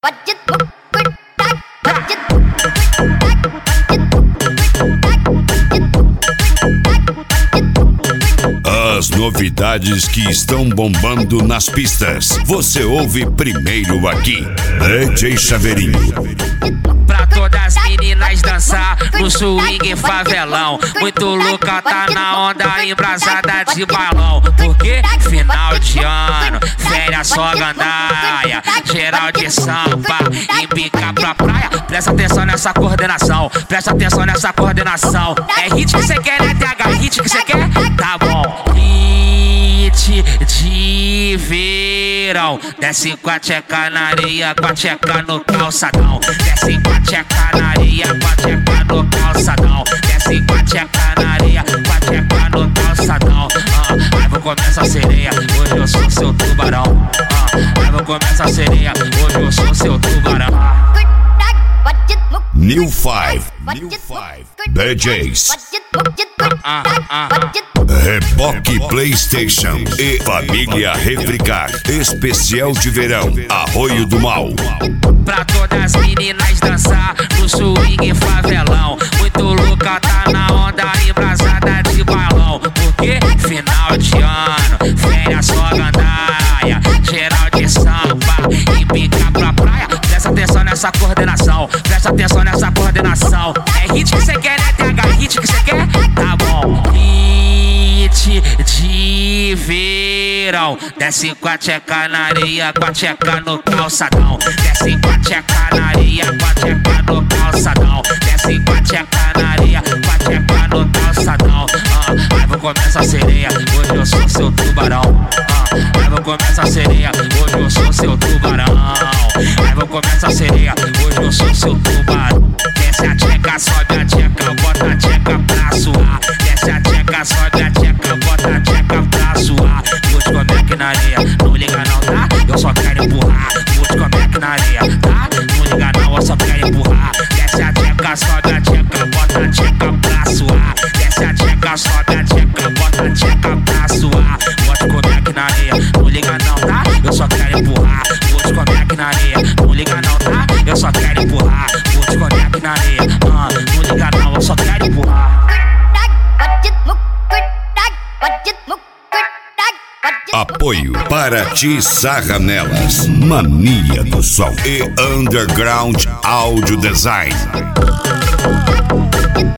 As novidades que estão bombando nas pistas, você ouve primeiro aqui. DJ Chaveirinho. Pra todas as meninas dançar no swing favelão. Muito louca, tá na onda, embrasada de balão. Porque final de ano, férias só gandaia. Geral de samba, embica pra praia. Presta atenção nessa coordenação, presta atenção nessa coordenação. É hit que cê quer, né? TH, hit que cê quer? Tá bom. Hit de verão. Desce com a tcheca na areia, com a tcheca no calçadão. Desce com a tcheca na areia, com a tcheca no calçadão. Desce com a tcheca na areia, com a tcheca no calçadão. Aí vou começar a sereia, hoje eu sou seu tubarão. Aí vou começar a sereia, hoje eu sou seu tubarão. New Five DJs. Reboque PlayStation e Família Refricar. Especial de verão, Arroio do Mal. Pra todas as meninas dançar no swing favelão. Muito louca, tá na onda, embrasada de balão. Porque final de ano, férias só gandaia. Geral de samba, embica pra praia. Presta atenção nessa coordenação, presta atenção nessa coordenação. É hit que cê quer, né? TH, hit que cê quer? Tá bom. Hit de verão. Desce com a tcheca na areia, com a tcheca no calçadão. Desce com a tcheca na areia, com a tcheca no calçadão. Desce com a tcheca na areia, com a tcheca no calçadão. Aí vou começar a sereia, hoje eu sou seu tubarão. Aí vou começar a sereia, hoje eu sou seu tubarão. Aí vou começar a sereia, hoje eu sou seu tubarão. Desce a tcheca, sobe a tcheca, bota a tcheca pra suar. Desce a tcheca, sobe a tcheca, bota a tcheca pra suar. Vou te comer aqui na areia, não liga não, tá? Eu só quero empurrar. Vou te comer aqui na areia, tá? Não liga não, eu só quero empurrar. Desce a tcheca, sobe a tcheca, bota a tcheca pra suar. Desce a tcheca, sobe a tcheca, bota a tcheca pra suar. Vou te comer aqui na areia, não liga não, tá? Eu só quero empurrar. Vou te comer aqui na areia, não liga não, tá? Eu só quero empurrar. Vou te comer aqui na areia, não liga não, eu só quero empurrar. Apoio para Ti Sarra Nelas, Mania do Som e Underground Audio Design.